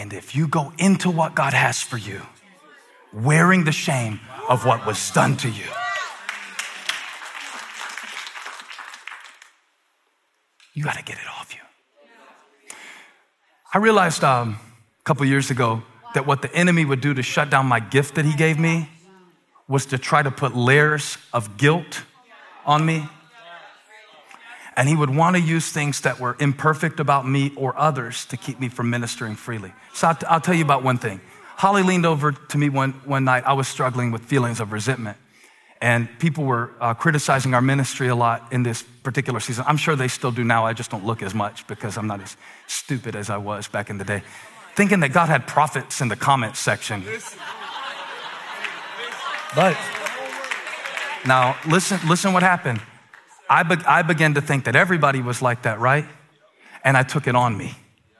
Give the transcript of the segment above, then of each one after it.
And if you go into what God has for you, wearing the shame of what was done to you, you got to get it off you. I realized a couple years ago that what the enemy would do to shut down my gift that he gave me was to try to put layers of guilt on me. And he would want to use things that were imperfect about me or others to keep me from ministering freely. So I'll tell you about one thing. Holly leaned over to me one night. I was struggling with feelings of resentment. And people were criticizing our ministry a lot in this particular season. I'm sure they still do now. I just don't look as much because I'm not as stupid as I was back in the day. Thinking that God had prophets in the comments section. But now listen what happened. I began to think that everybody was like that, right? And I took it on me.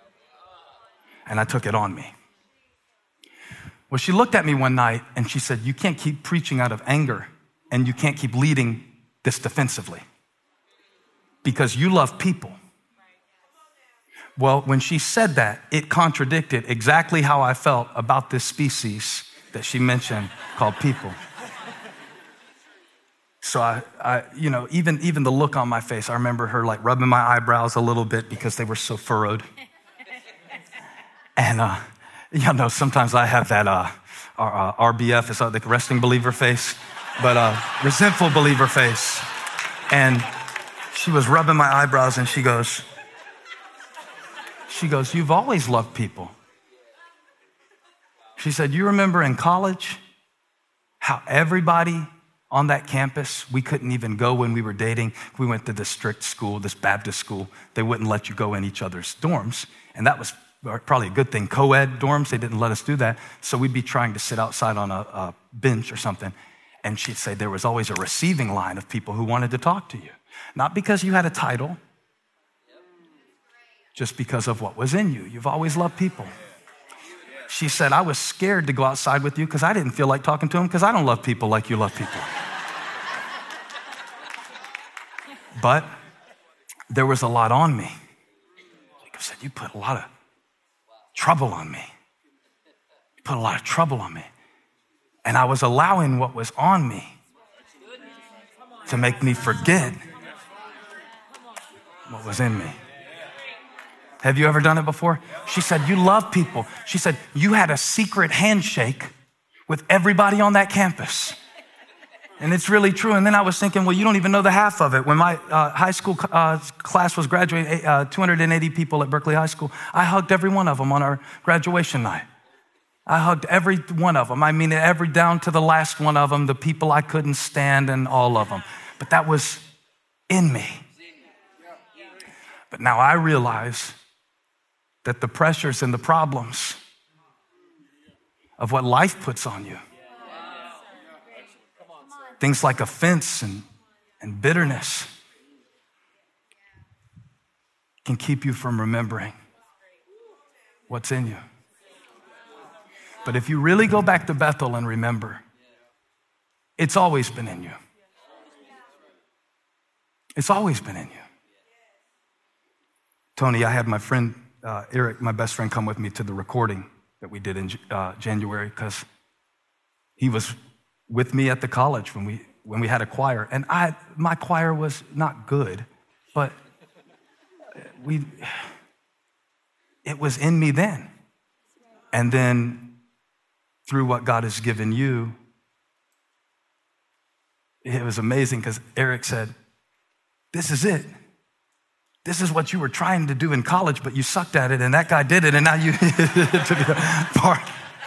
Well, she looked at me one night and she said, you can't keep preaching out of anger and you can't keep leading this defensively because you love people. Well, when she said that, it contradicted exactly how I felt about this species that she mentioned called people. So I even the look on my face, I remember her like rubbing my eyebrows a little bit because they were so furrowed. And, sometimes I have that RBF, is the resting believer face, but resentful believer face. And she was rubbing my eyebrows and she goes, you've always loved people. She said, you remember in college how everybody on that campus, we couldn't even go when we were dating. We went to this strict school, this Baptist school. They wouldn't let you go in each other's dorms. And that was probably a good thing. Co-ed dorms, they didn't let us do that. So we'd be trying to sit outside on a bench or something. And she'd say there was always a receiving line of people who wanted to talk to you. Not because you had a title, just because of what was in you. You've always loved people. She said, I was scared to go outside with you because I didn't feel like talking to them because I don't love people like you love people. But there was a lot on me. Jacob said, you put a lot of trouble on me. You put a lot of trouble on me. And I was allowing what was on me to make me forget what was in me. Have you ever done it before? She said, you love people. She said, you had a secret handshake with everybody on that campus. And it's really true. And then I was thinking, well, you don't even know the half of it. When my high school class was graduating, 280 people at Berkeley High School, I hugged every one of them on our graduation night. I hugged every one of them. I mean, every down to the last one of them, the people I couldn't stand and all of them. But that was in me. But now I realize that the pressures and the problems of what life puts on you, things like offense and bitterness, can keep you from remembering what's in you. But if you really go back to Bethel and remember, it's always been in you. It's always been in you. Tony, I had my friend Eric, my best friend, come with me to the recording that we did in January because he was with me at the college when we had a choir. And my choir was not good, but it was in me then. And then through what God has given you, it was amazing because Eric said, this is it. This is what you were trying to do in college, but you sucked at it, and that guy did it, and now you to the part.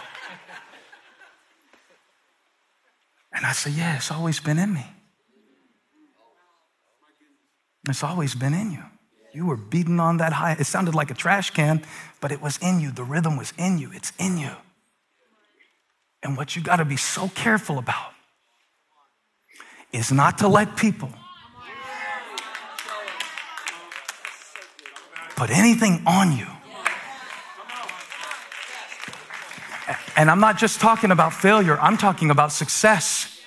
And I said, yeah, it's always been in me. It's always been in you. You were beating on that high. It sounded like a trash can, but it was in you. The rhythm was in you. It's in you. And what you got to be so careful about is not to let people put anything on you. And I'm not just talking about failure, I'm talking about success.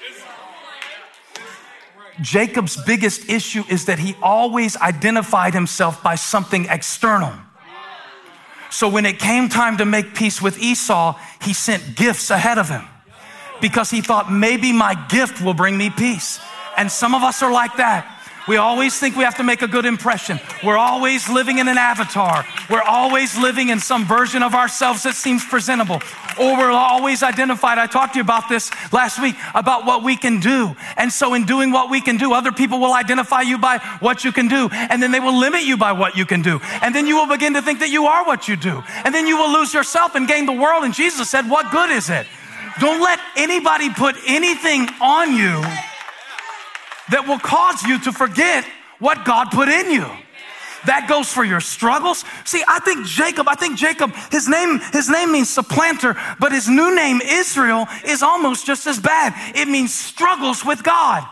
Jacob's biggest issue is that he always identified himself by something external. So when it came time to make peace with Esau, he sent gifts ahead of him because he thought maybe my gift will bring me peace. And some of us are like that. We always think we have to make a good impression. We're always living in an avatar. We're always living in some version of ourselves that seems presentable. Or we're always identified. I talked to you about this last week, about what we can do. And so in doing what we can do, other people will identify you by what you can do. And then they will limit you by what you can do. And then you will begin to think that you are what you do. And then you will lose yourself and gain the world. And Jesus said, what good is it? Don't let anybody put anything on you that will cause you to forget what God put in you. That goes for your struggles. See, I think Jacob, his name means supplanter, but his new name, Israel, is almost just as bad. It means struggles with God.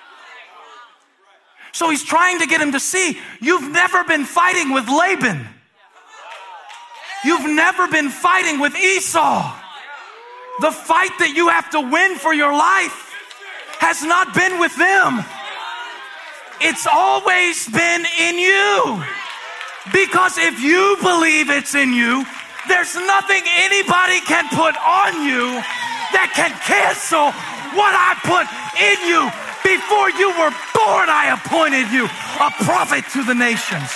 So he's trying to get him to see, you've never been fighting with Laban. You've never been fighting with Esau. The fight that you have to win for your life has not been with them. It's always been in you. Because if you believe it's in you, there's nothing anybody can put on you that can cancel what I put in you. Before you were born, I appointed you a prophet to the nations.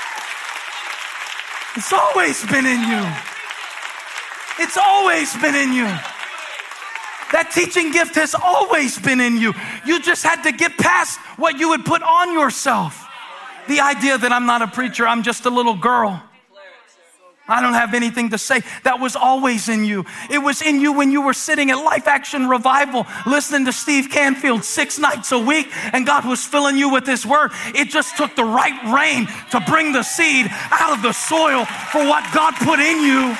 It's always been in you. It's always been in you. That teaching gift has always been in you. You just had to get past what you would put on yourself. The idea that I'm not a preacher, I'm just a little girl. I don't have anything to say. That was always in you. It was in you when you were sitting at Life Action Revival, listening to Steve Canfield 6 nights a week, and God was filling you with His word. It just took the right rain to bring the seed out of the soil for what God put in you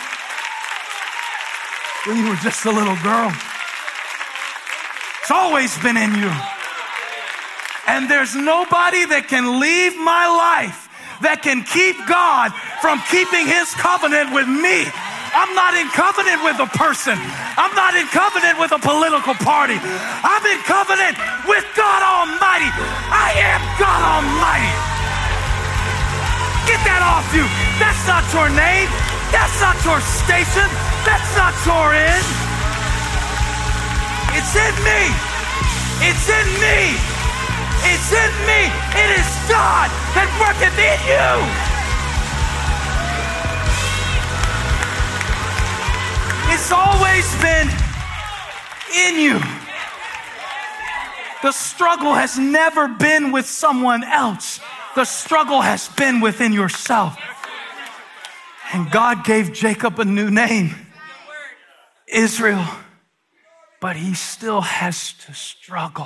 when you were just a little girl. It's always been in you. And there's nobody that can leave my life that can keep God from keeping His covenant with me. I'm not in covenant with a person. I'm not in covenant with a political party. I'm in covenant with God Almighty. I am God Almighty. Get that off you. That's not your name. That's not your station. That's not your end. It's in me. It's in me. It's in me. It is God that worketh in you. It's always been in you. The struggle has never been with someone else. The struggle has been within yourself. And God gave Jacob a new name, Israel. But he still has to struggle.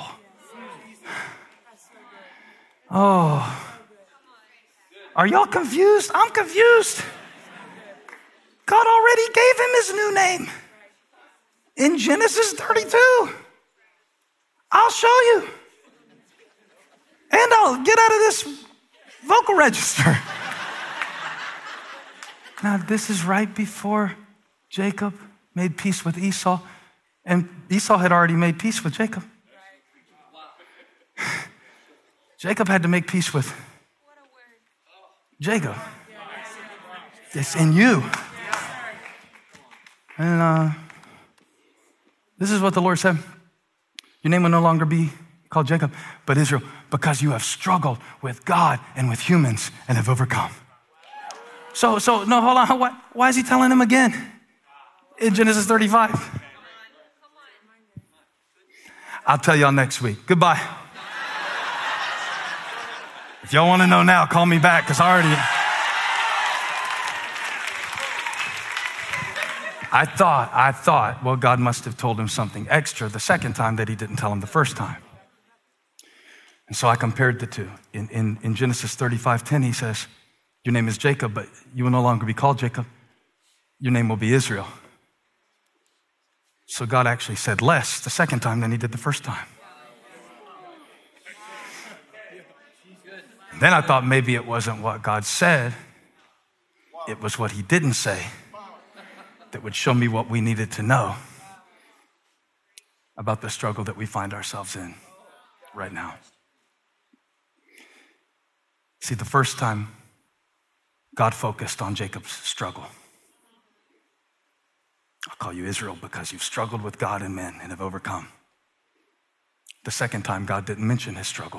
Oh, are y'all confused? I'm confused. God already gave him his new name in Genesis 32. I'll show you. And I'll get out of this vocal register. Now, this is right before Jacob made peace with Esau. And Esau had already made peace with Jacob. Jacob had to make peace with Jacob. It's in you. And this is what the Lord said. Your name will no longer be called Jacob, but Israel, because you have struggled with God and with humans and have overcome. So no, hold on. Why is he telling him again in Genesis 35? I'll tell y'all next week. Goodbye. If y'all want to know now, call me back because I thought, well, God must have told him something extra the second time that he didn't tell him the first time. And so I compared the two. In Genesis 35:10, he says, your name is Jacob, but you will no longer be called Jacob. Your name will be Israel. So God actually said less the second time than he did the first time. And then I thought maybe it wasn't what God said. It was what he didn't say that would show me what we needed to know about the struggle that we find ourselves in right now. See, the first time God focused on Jacob's struggle. call you Israel because you've struggled with God and men and have overcome. The second time, God didn't mention his struggle.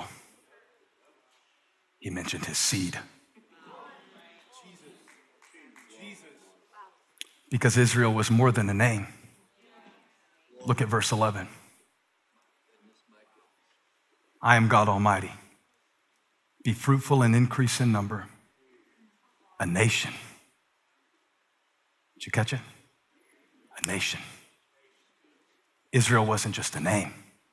He mentioned his seed. Because Israel was more than a name. Look at verse 11. I am God Almighty. Be fruitful and increase in number. A nation. Did you catch it? A nation. Israel wasn't just a name.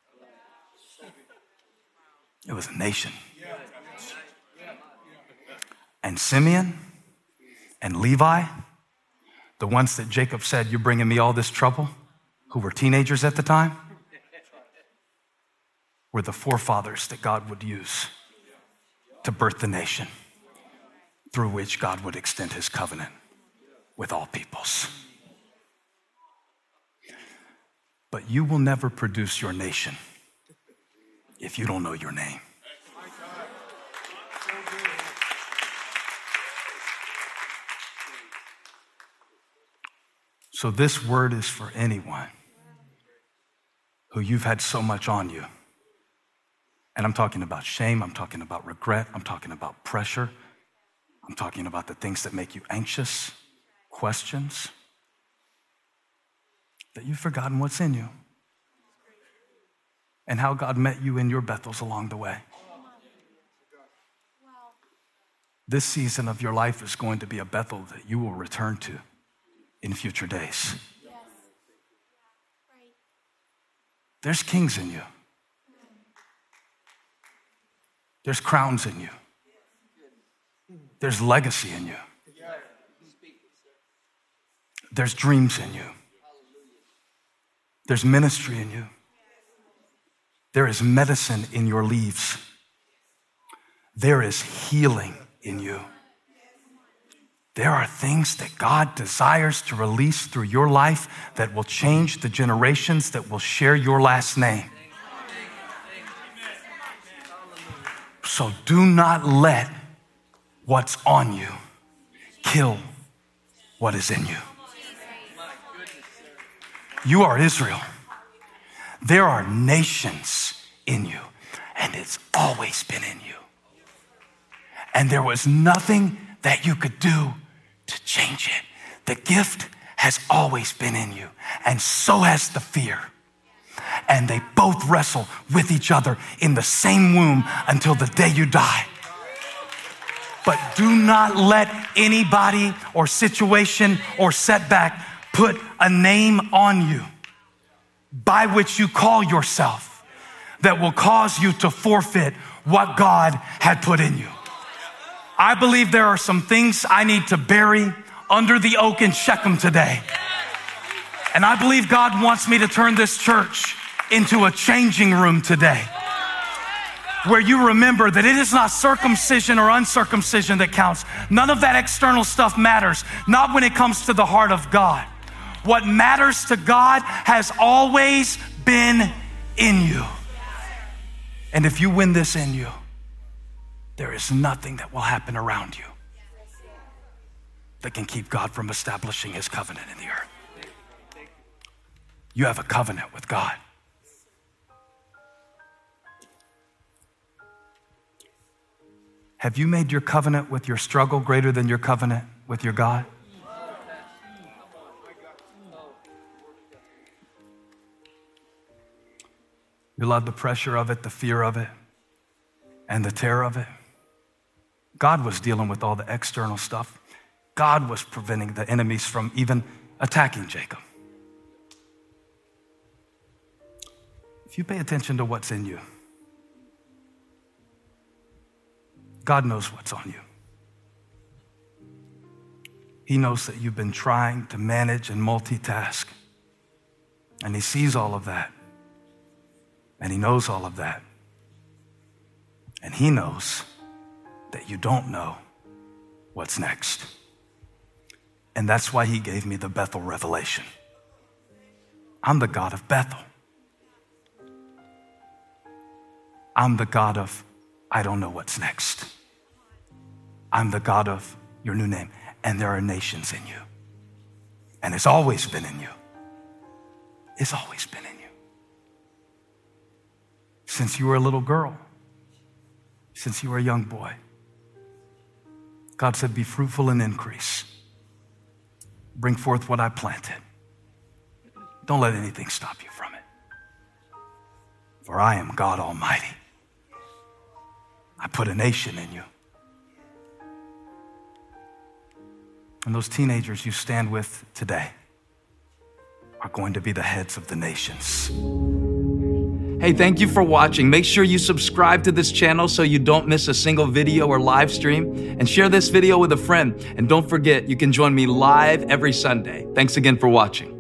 It was a nation. And Simeon and Levi, the ones that Jacob said, you're bringing me all this trouble, who were teenagers at the time, were the forefathers that God would use to birth the nation through which God would extend his covenant with all peoples. But you will never produce your nation if you don't know your name. So this word is for anyone who you've had so much on you. And I'm talking about shame, I'm talking about regret, I'm talking about pressure, I'm talking about the things that make you anxious, questions, that you've forgotten what's in you and how God met you in your Bethels along the way. This season of your life is going to be a Bethel that you will return to in future days. There's kings in you. There's crowns in you. There's legacy in you. There's dreams in you. There's ministry in you. There is medicine in your leaves. There is healing in you. There are things that God desires to release through your life that will change the generations that will share your last name. So do not let what's on you kill what is in you. You are Israel. There are nations in you, and it's always been in you. And there was nothing that you could do to change it. The gift has always been in you, and so has the fear. And they both wrestle with each other in the same womb until the day you die. But do not let anybody or situation or setback put a name on you by which you call yourself that will cause you to forfeit what God had put in you. I believe there are some things I need to bury under the oak in Shechem today. And I believe God wants me to turn this church into a changing room today, where you remember that it is not circumcision or uncircumcision that counts. None of that external stuff matters, not when it comes to the heart of God. What matters to God has always been in you. And if you win this in you, there is nothing that will happen around you that can keep God from establishing his covenant in the earth. You have a covenant with God. Have you made your covenant with your struggle greater than your covenant with your God? You love the pressure of it, the fear of it, and the terror of it. God was dealing with all the external stuff. God was preventing the enemies from even attacking Jacob. If you pay attention to what's in you, God knows what's on you. He knows that you've been trying to manage and multitask, and he sees all of that, and he knows all of that, and he knows that you don't know what's next. And that's why he gave me the Bethel revelation. I'm the God of Bethel. I'm the God of I don't know what's next. I'm the God of your new name. And there are nations in you. And it's always been in you. it's always been in you. Since you were a little girl, since you were a young boy, God said, be fruitful and increase. Bring forth what I planted. Don't let anything stop you from it. For I am God Almighty. I put a nation in you. And those teenagers you stand with today are going to be the heads of the nations. Hey, thank you for watching. Make sure you subscribe to this channel so you don't miss a single video or live stream, and share this video with a friend. And don't forget, you can join me live every Sunday. Thanks again for watching.